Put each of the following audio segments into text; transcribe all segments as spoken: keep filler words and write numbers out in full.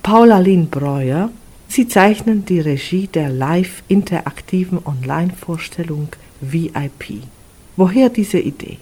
Paula Lin-Breuer. Sie zeichnen die Regie der live-interaktiven Online-Vorstellung V I P. Woher diese Idee?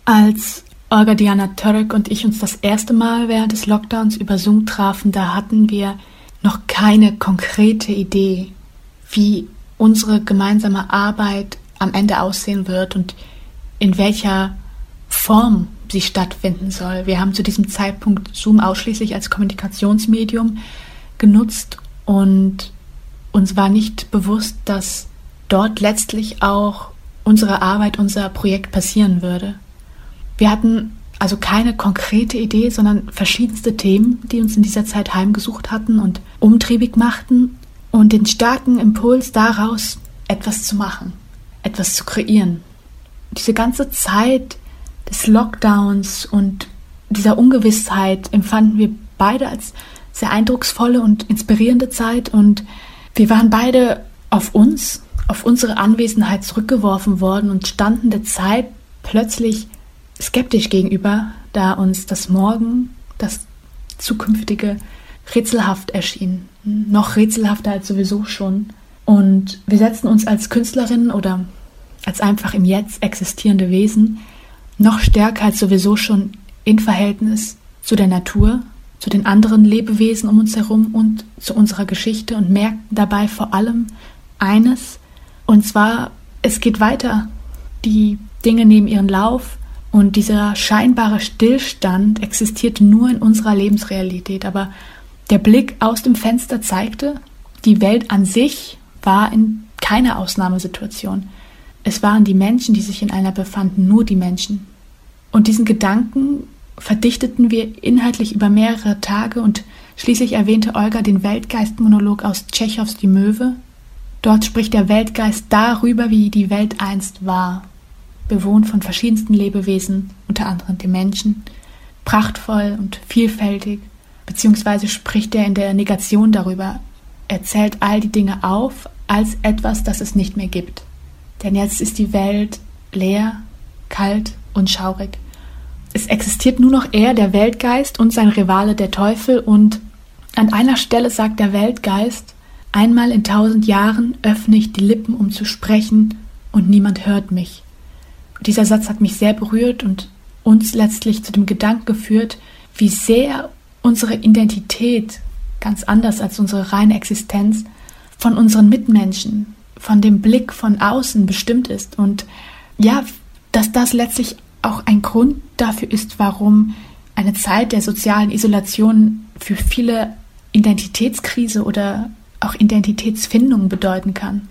Als Olga Diana Török und ich uns das erste Mal während des Lockdowns über Zoom trafen, da hatten wir noch keine konkrete Idee, wie unsere gemeinsame Arbeit am Ende aussehen wird und in welcher Form sie stattfinden soll. Wir haben zu diesem Zeitpunkt Zoom ausschließlich als Kommunikationsmedium genutzt und uns war nicht bewusst, dass dort letztlich auch unsere Arbeit, unser Projekt passieren würde. Wir hatten also keine konkrete Idee, sondern verschiedenste Themen, die uns in dieser Zeit heimgesucht hatten und umtriebig machten und den starken Impuls daraus, etwas zu machen, etwas zu kreieren. Diese ganze Zeit des Lockdowns und dieser Ungewissheit empfanden wir beide als sehr eindrucksvolle und inspirierende Zeit und wir waren beide auf uns, auf unsere Anwesenheit zurückgeworfen worden und standen der Zeit plötzlich skeptisch gegenüber, da uns das Morgen, das Zukünftige rätselhaft erschien. Noch rätselhafter als sowieso schon. Und wir setzten uns als Künstlerinnen oder als einfach im Jetzt existierende Wesen noch stärker als sowieso schon in Verhältnis zu der Natur, zu den anderen Lebewesen um uns herum und zu unserer Geschichte und merkten dabei vor allem eines, und zwar, es geht weiter. Die Dinge nehmen ihren Lauf und dieser scheinbare Stillstand existiert nur in unserer Lebensrealität, aber der Blick aus dem Fenster zeigte, die Welt an sich war in keiner Ausnahmesituation. Es waren die Menschen, die sich in einer befanden, nur die Menschen. Und diesen Gedanken verdichteten wir inhaltlich über mehrere Tage und schließlich erwähnte Olga den Weltgeist-Monolog aus Tschechows Die Möwe. Dort spricht der Weltgeist darüber, wie die Welt einst war, bewohnt von verschiedensten Lebewesen, unter anderem den Menschen, prachtvoll und vielfältig, beziehungsweise spricht er in der Negation darüber, er zählt all die Dinge auf als etwas, das es nicht mehr gibt. Denn jetzt ist die Welt leer, kalt und schaurig. Es existiert nur noch er, der Weltgeist, und sein Rivale, der Teufel, und an einer Stelle sagt der Weltgeist, einmal in tausend Jahren öffne ich die Lippen, um zu sprechen, und niemand hört mich. Und dieser Satz hat mich sehr berührt und uns letztlich zu dem Gedanken geführt, wie sehr unsere Identität, ganz anders als unsere reine Existenz, von unseren Mitmenschen, von dem Blick von außen bestimmt ist. Und ja, dass das letztlich auch ein Grund dafür ist, warum eine Zeit der sozialen Isolation für viele Identitätskrise oder auch Identitätsfindung bedeuten kann.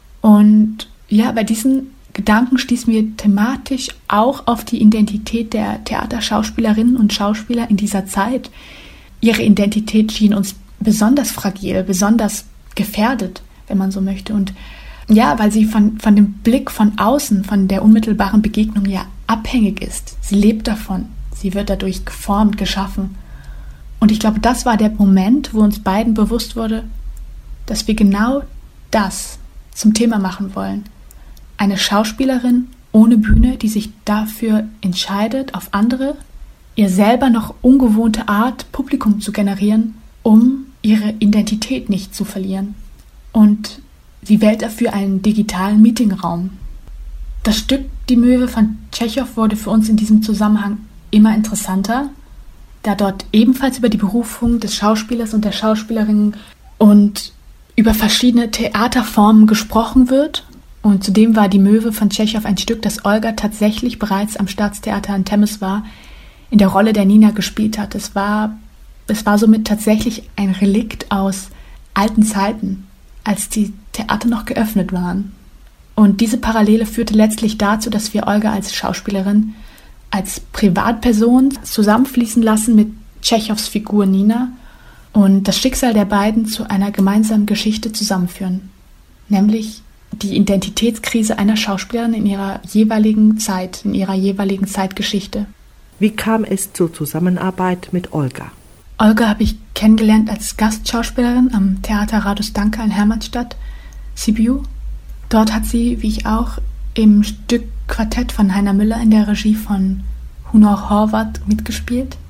Und ja, bei diesen Gedanken stießen wir thematisch auch auf die Identität der Theaterschauspielerinnen und Schauspieler in dieser Zeit. Ihre Identität schien uns besonders fragil, besonders gefährdet, wenn man so möchte. Und ja, weil sie von, von dem Blick von außen, von der unmittelbaren Begegnung ja abhängig ist. Sie lebt davon. Sie wird dadurch geformt, geschaffen. Und ich glaube, das war der Moment, wo uns beiden bewusst wurde, dass wir genau das zum Thema machen wollen. Eine Schauspielerin ohne Bühne, die sich dafür entscheidet, auf andere, ihr selber noch ungewohnte Art Publikum zu generieren, um ihre Identität nicht zu verlieren. Und sie wählt dafür einen digitalen Meetingraum. Das Stück Die Möwe von Tschechow wurde für uns in diesem Zusammenhang immer interessanter, da dort ebenfalls über die Berufung des Schauspielers und der Schauspielerin und über verschiedene Theaterformen gesprochen wird. Und zudem war Die Möwe von Tschechow ein Stück, das Olga tatsächlich bereits am Staatstheater in Temeswar in der Rolle der Nina gespielt hat. Es war, es war somit tatsächlich ein Relikt aus alten Zeiten, als die Theater noch geöffnet waren. Und diese Parallele führte letztlich dazu, dass wir Olga als Schauspielerin, als Privatperson zusammenfließen lassen mit Tschechows Figur Nina und das Schicksal der beiden zu einer gemeinsamen Geschichte zusammenführen, nämlich die Identitätskrise einer Schauspielerin in ihrer jeweiligen Zeit, in ihrer jeweiligen Zeitgeschichte. Wie kam es zur Zusammenarbeit mit Olga? Olga habe ich kennengelernt als Gastschauspielerin am Theater Radostanka in Hermannstadt, Sibiu. Dort hat sie, wie ich auch, im Stück Quartett von Heiner Müller in der Regie von Hunor Horvath mitgespielt.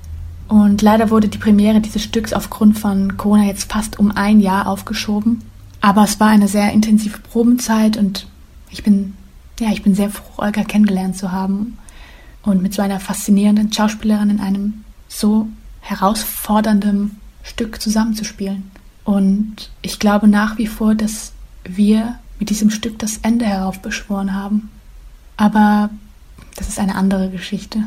Und leider wurde die Premiere dieses Stücks aufgrund von Corona jetzt fast um ein Jahr aufgeschoben. Aber es war eine sehr intensive Probenzeit und ich bin, ja, ich bin sehr froh, Olga kennengelernt zu haben und mit so einer faszinierenden Schauspielerin in einem so herausfordernden Stück zusammenzuspielen. Und ich glaube nach wie vor, dass wir mit diesem Stück das Ende heraufbeschworen haben. Aber das ist eine andere Geschichte.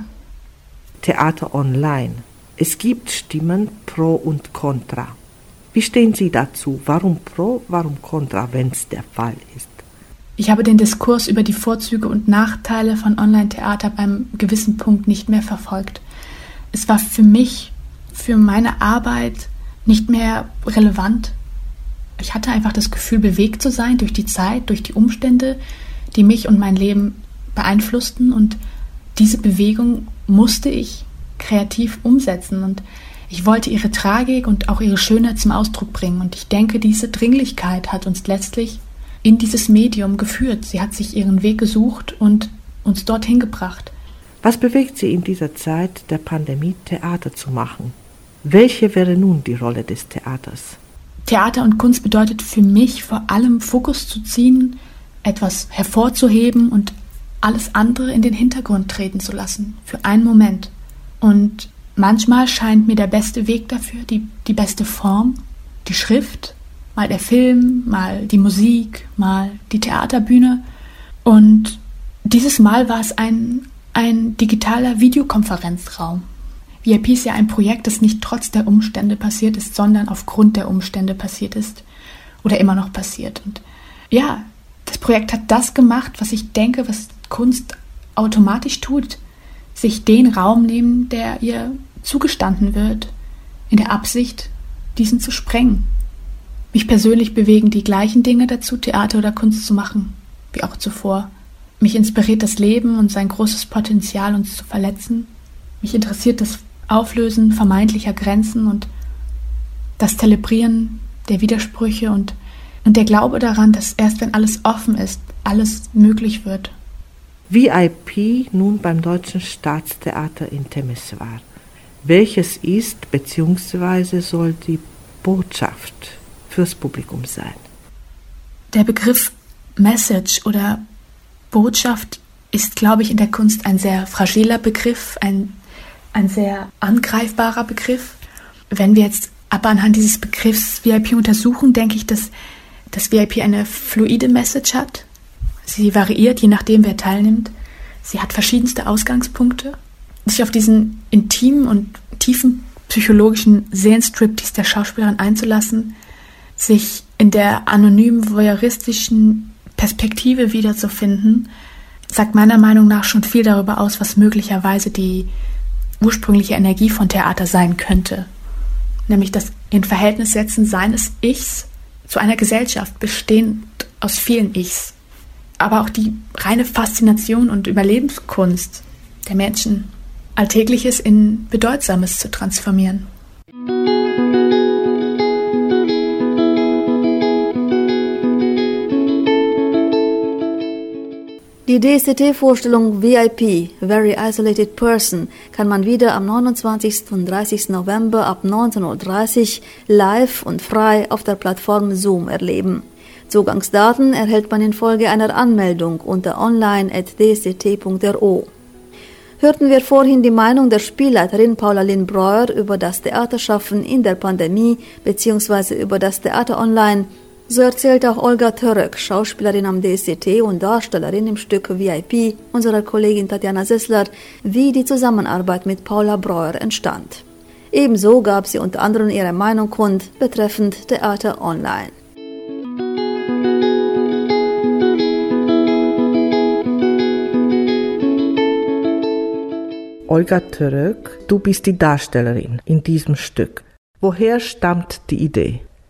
Theater online. Es gibt Stimmen pro und contra. Wie stehen Sie dazu? Warum pro, warum contra, wenn es der Fall ist? Ich habe den Diskurs über die Vorzüge und Nachteile von Online-Theater ab einem gewissen Punkt nicht mehr verfolgt. Es war für mich, für meine Arbeit nicht mehr relevant. Ich hatte einfach das Gefühl, bewegt zu sein durch die Zeit, durch die Umstände, die mich und mein Leben beeinflussten. Und diese Bewegung musste ich kreativ umsetzen. Und ich wollte ihre Tragik und auch ihre Schönheit zum Ausdruck bringen. Und ich denke, diese Dringlichkeit hat uns letztlich in dieses Medium geführt. Sie hat sich ihren Weg gesucht und uns dorthin gebracht. Was bewegt Sie in dieser Zeit der Pandemie, Theater zu machen? Welche wäre nun die Rolle des Theaters? Theater und Kunst bedeutet für mich vor allem Fokus zu ziehen, etwas hervorzuheben und alles andere in den Hintergrund treten zu lassen, für einen Moment. Und manchmal scheint mir der beste Weg dafür, die, die beste Form, die Schrift, mal der Film, mal die Musik, mal die Theaterbühne. Und dieses Mal war es ein, ein digitaler Videokonferenzraum. V I P ist ja ein Projekt, das nicht trotz der Umstände passiert ist, sondern aufgrund der Umstände passiert ist oder immer noch passiert. Und ja, das Projekt hat das gemacht, was ich denke, was Kunst automatisch tut, sich den Raum nehmen, der ihr zugestanden wird, in der Absicht, diesen zu sprengen. Mich persönlich bewegen die gleichen Dinge dazu, Theater oder Kunst zu machen, wie auch zuvor. Mich inspiriert das Leben und sein großes Potenzial, uns zu verletzen. Mich interessiert das Auflösen vermeintlicher Grenzen und das Zelebrieren der Widersprüche und, und der Glaube daran, dass erst wenn alles offen ist, alles möglich wird. V I P nun beim Deutschen Staatstheater in Temeswar. Welches ist bzw. soll die Botschaft fürs Publikum sein? Der Begriff Message oder Botschaft ist, glaube ich, in der Kunst ein sehr fragiler Begriff, ein, ein sehr angreifbarer Begriff. Wenn wir jetzt aber anhand dieses Begriffs V I P untersuchen, denke ich, dass das V I P eine fluide Message hat. Sie variiert, je nachdem, wer teilnimmt. Sie hat verschiedenste Ausgangspunkte. Sich auf diesen intimen und tiefen psychologischen Seelenstriptease der Schauspielerin einzulassen, sich in der anonymen, voyeuristischen Perspektive wiederzufinden, sagt meiner Meinung nach schon viel darüber aus, was möglicherweise die ursprüngliche Energie von Theater sein könnte. Nämlich das In-Verhältnis-Setzen seines Ichs zu einer Gesellschaft, bestehend aus vielen Ichs. Aber auch die reine Faszination und Überlebenskunst der Menschen, Alltägliches in Bedeutsames zu transformieren. Die D S T-Vorstellung V I P, Very Isolated Person, kann man wieder am neunundzwanzigsten und dreißigsten November ab neunzehn Uhr dreißig live und frei auf der Plattform Zoom erleben. Zugangsdaten erhält man infolge einer Anmeldung unter online at d s t punkt r o. Hörten wir vorhin die Meinung der Spielleiterin Paula Lynn Breuer über das Theaterschaffen in der Pandemie bzw. über das Theater online, so erzählt auch Olga Török, Schauspielerin am D S T und Darstellerin im Stück V I P, unserer Kollegin Tatjana Sessler, wie die Zusammenarbeit mit Paula Breuer entstand. Ebenso gab sie unter anderem ihre Meinung kund betreffend Theater online. Olga Török, du bist die Darstellerin in diesem Stück. Woher stammt die Idee?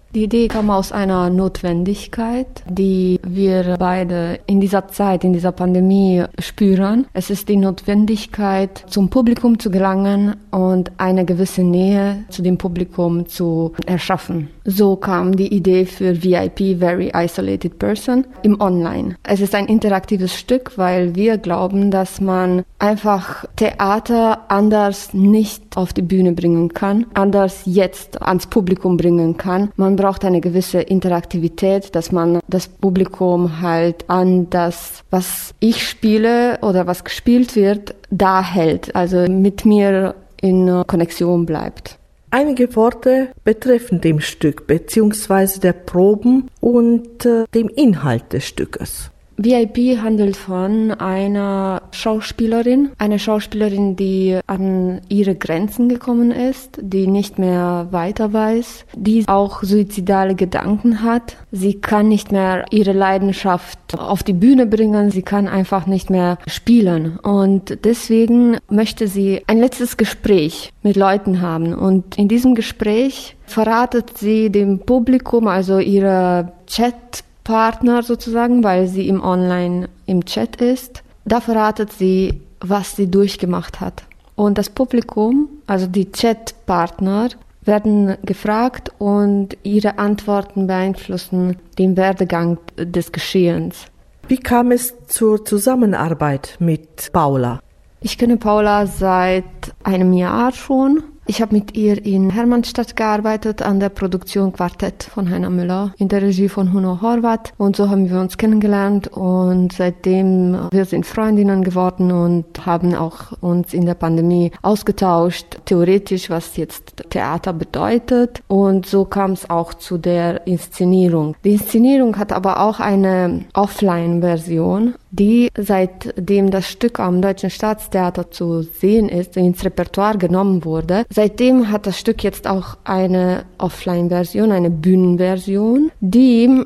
Die Idee kam aus einer Notwendigkeit, die wir beide in dieser Zeit, in dieser Pandemie spüren. Es ist die Notwendigkeit, zum Publikum zu gelangen und eine gewisse Nähe zu dem Publikum zu erschaffen. So kam die Idee für V I P, Very Isolated Person, im Online. Es ist ein interaktives Stück, weil wir glauben, dass man einfach Theater anders nicht auf die Bühne bringen kann, anders jetzt ans Publikum bringen kann. Man braucht eine gewisse Interaktivität, dass man das Publikum halt an das, was ich spiele oder was gespielt wird, da hält, also mit mir in Konnexion bleibt. Einige Worte betreffend dem Stück bzw. der Proben und äh, dem Inhalt des Stückes. V I P handelt von einer Schauspielerin, eine Schauspielerin, die an ihre Grenzen gekommen ist, die nicht mehr weiter weiß, die auch suizidale Gedanken hat. Sie kann nicht mehr ihre Leidenschaft auf die Bühne bringen, sie kann einfach nicht mehr spielen. Und deswegen möchte sie ein letztes Gespräch mit Leuten haben. Und in diesem Gespräch verratet sie dem Publikum, also ihre Chat Partner sozusagen, weil sie im Online im Chat ist. Da verratet sie, was sie durchgemacht hat. Und das Publikum, also die Chatpartner, werden gefragt und ihre Antworten beeinflussen den Werdegang des Geschehens. Wie kam es zur Zusammenarbeit mit Paula? Ich kenne Paula seit einem Jahr schon. Ich habe mit ihr in Hermannstadt gearbeitet, an der Produktion Quartett von Heiner Müller, in der Regie von Huno Horvath. Und so haben wir uns kennengelernt und seitdem wir sind Freundinnen geworden und haben auch uns in der Pandemie ausgetauscht, theoretisch, was jetzt Theater bedeutet. Und so kam es auch zu der Inszenierung. Die Inszenierung hat aber auch eine Offline-Version, die seitdem das Stück am Deutschen Staatstheater zu sehen ist, ins Repertoire genommen wurde. Seitdem hat das Stück jetzt auch eine Offline-Version, eine Bühnenversion, die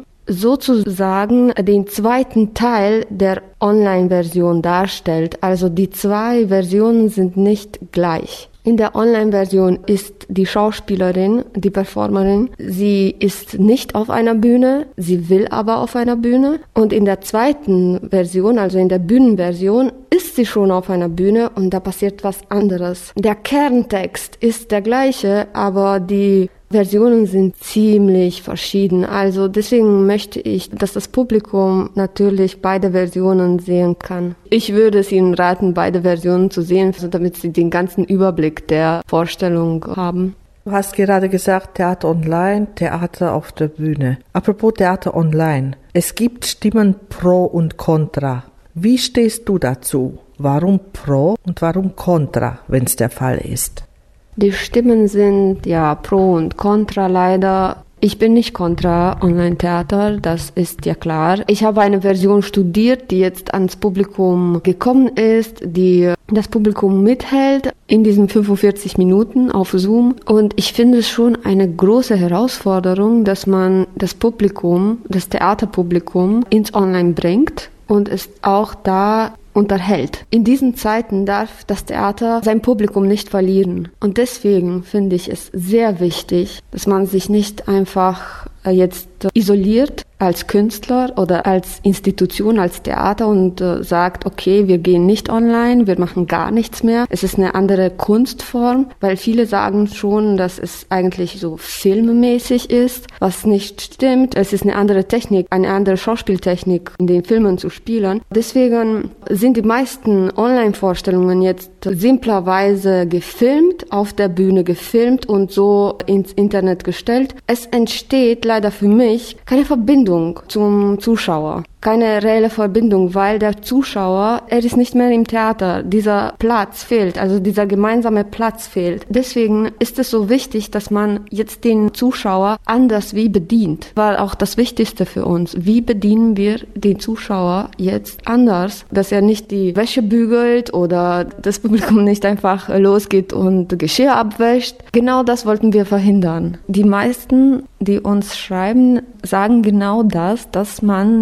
sozusagen den zweiten Teil der Online-Version darstellt. Also die zwei Versionen sind nicht gleich. In der Online-Version ist die Schauspielerin, die Performerin, sie ist nicht auf einer Bühne, sie will aber auf einer Bühne. Und in der zweiten Version, also in der Bühnenversion, ist sie schon auf einer Bühne und da passiert was anderes. Der Kerntext ist der gleiche, aber die Versionen sind ziemlich verschieden. Also deswegen möchte ich, dass das Publikum natürlich beide Versionen sehen kann. Ich würde es Ihnen raten, beide Versionen zu sehen, damit Sie den ganzen Überblick der Vorstellung haben. Du hast gerade gesagt, Theater online, Theater auf der Bühne. Apropos Theater online. Es gibt Stimmen pro und contra. Wie stehst du dazu? Warum pro und warum contra, wenn es der Fall ist? Die Stimmen sind ja pro und contra leider. Ich bin nicht kontra Online-Theater, das ist ja klar. Ich habe eine Version studiert, die jetzt ans Publikum gekommen ist, die das Publikum mithält in diesen fünfundvierzig Minuten auf Zoom. Und ich finde es schon eine große Herausforderung, dass man das Publikum, das Theaterpublikum ins Online bringt und es auch da unterhält. In diesen Zeiten darf das Theater sein Publikum nicht verlieren. Und deswegen finde ich es sehr wichtig, dass man sich nicht einfach jetzt isoliert als Künstler oder als Institution, als Theater und äh, sagt, okay, wir gehen nicht online, wir machen gar nichts mehr. Es ist eine andere Kunstform, weil viele sagen schon, dass es eigentlich so filmmäßig ist, was nicht stimmt. Es ist eine andere Technik, eine andere Schauspieltechnik, in den Filmen zu spielen. Deswegen sind die meisten Online-Vorstellungen jetzt simplerweise gefilmt, auf der Bühne gefilmt und so ins Internet gestellt. Es entsteht leider für mich keine Verbindung zum Zuschauer. Keine reelle Verbindung, weil der Zuschauer, er ist nicht mehr im Theater. Dieser Platz fehlt, also dieser gemeinsame Platz fehlt. Deswegen ist es so wichtig, dass man jetzt den Zuschauer anders wie bedient. War auch das Wichtigste für uns. Wie bedienen wir den Zuschauer jetzt anders, dass er nicht die Wäsche bügelt oder das Publikum nicht einfach losgeht und Geschirr abwäscht. Genau das wollten wir verhindern. Die meisten, die uns schreiben, sagen genau das, dass man jetzt für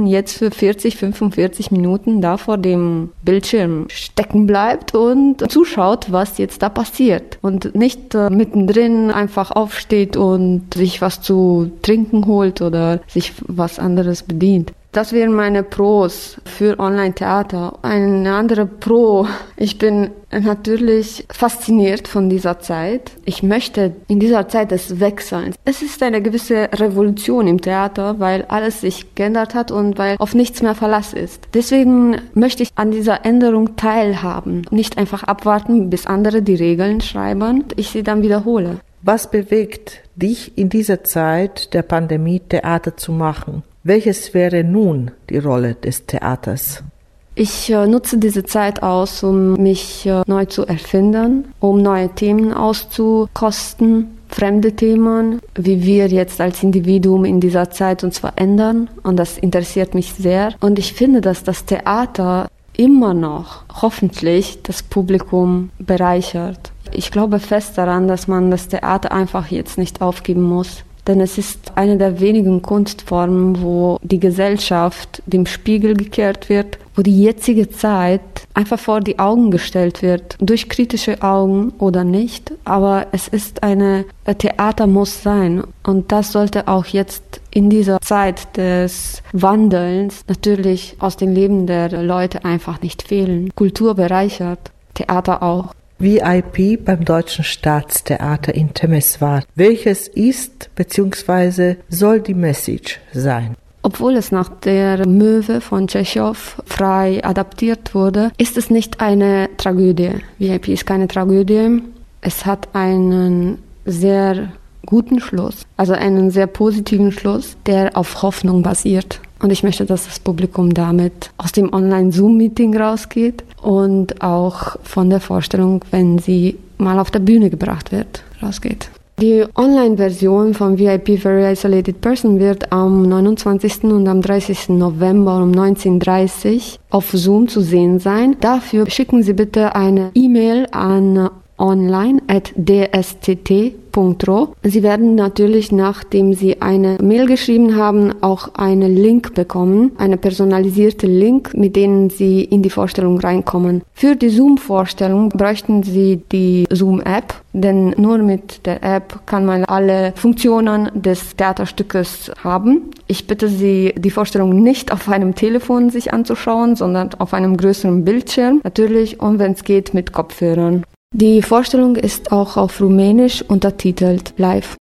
vierzig, fünfundvierzig Minuten da vor dem Bildschirm stecken bleibt und zuschaut, was jetzt da passiert. Und nicht äh, mittendrin einfach aufsteht und sich was zu trinken holt oder sich was anderes bedient. Das wären meine Pros für Online-Theater. Eine andere Pro: Ich bin natürlich fasziniert von dieser Zeit. Ich möchte in dieser Zeit es wechseln. Es ist eine gewisse Revolution im Theater, weil alles sich geändert hat und weil auf nichts mehr Verlass ist. Deswegen möchte ich an dieser Änderung teilhaben. Nicht einfach abwarten, bis andere die Regeln schreiben und ich sie dann wiederhole. Was bewegt dich in dieser Zeit der Pandemie, Theater zu machen? Welches wäre nun die Rolle des Theaters? Ich äh, nutze diese Zeit aus, um mich äh, neu zu erfinden, um neue Themen auszukosten, fremde Themen, wie wir jetzt als Individuum in dieser Zeit uns verändern. Und das interessiert mich sehr. Und ich finde, dass das Theater immer noch hoffentlich das Publikum bereichert. Ich glaube fest daran, dass man das Theater einfach jetzt nicht aufgeben muss. Denn es ist eine der wenigen Kunstformen, wo die Gesellschaft dem Spiegel gekehrt wird, wo die jetzige Zeit einfach vor die Augen gestellt wird, durch kritische Augen oder nicht. Aber es ist eine, Theater muss sein. Und das sollte auch jetzt in dieser Zeit des Wandelns natürlich aus dem Leben der Leute einfach nicht fehlen. Kultur bereichert, Theater auch. V I P beim Deutschen Staatstheater in Temeswar. Welches ist bzw. soll die Message sein? Obwohl es nach der Möwe von Tschechow frei adaptiert wurde, ist es nicht eine Tragödie. V I P ist keine Tragödie. Es hat einen sehr guten Schluss, also einen sehr positiven Schluss, der auf Hoffnung basiert. Und ich möchte, dass das Publikum damit aus dem Online-Zoom-Meeting rausgeht und auch von der Vorstellung, wenn sie mal auf der Bühne gebracht wird, rausgeht. Die Online-Version von V I P Very Isolated Person wird am neunundzwanzigsten und am dreißigsten November um neunzehn Uhr dreißig auf Zoom zu sehen sein. Dafür schicken Sie bitte eine E-Mail an online at d s t t punkt r o. Sie werden natürlich, nachdem Sie eine Mail geschrieben haben, auch einen Link bekommen, eine personalisierte Link, mit denen Sie in die Vorstellung reinkommen. Für die Zoom-Vorstellung bräuchten Sie die Zoom-App, denn nur mit der App kann man alle Funktionen des Theaterstückes haben. Ich bitte Sie, die Vorstellung nicht auf einem Telefon sich anzuschauen, sondern auf einem größeren Bildschirm, natürlich, und wenn es geht, mit Kopfhörern. Die Vorstellung ist auch auf Rumänisch untertitelt live.